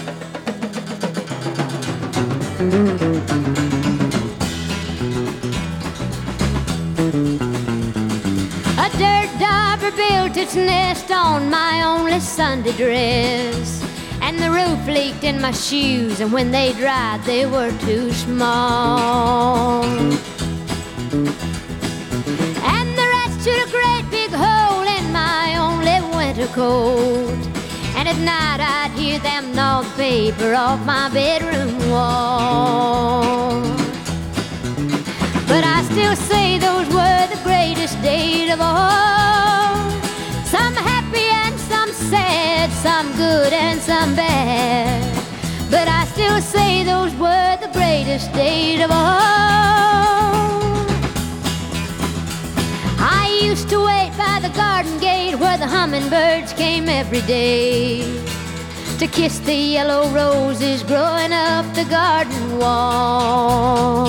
A dirt dauber built its nest on my only Sunday dress, and the roof leaked in my shoes, and when they dried they were too small. And the rats chewed a great big hole in my only winter coat, and at night I'd hear them gnaw the paper off my bedroom wall. But I still say those were the greatest days of all. Some happy and some sad, some good and some bad. But I still say those were the greatest days of all. I used to wait by the garden gate where the hummingbirds came every day to kiss the yellow roses growing up the garden wall.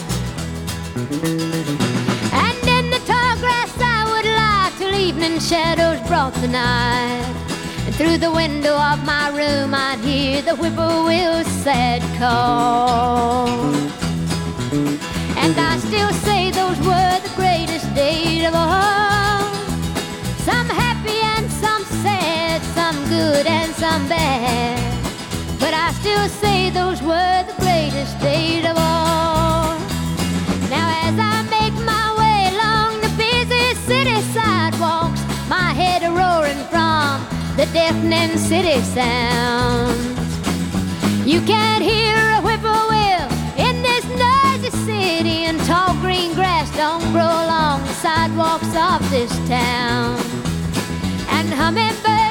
And in the tall grass I would lie till evening shadows brought the night, and through the window of my room I'd hear the whippoorwill's sad call. And I still say those were the greatest days of all. Some happy and some sad, some good and some bad. But I still say those were the greatest days of all. Now as I make my way along the busy city sidewalks, my head a-roaring from the deafening city sounds. You can't hear a whippoorwill in this noisy city, and tall green grass don't grow along the sidewalks of this town. And hummingbirds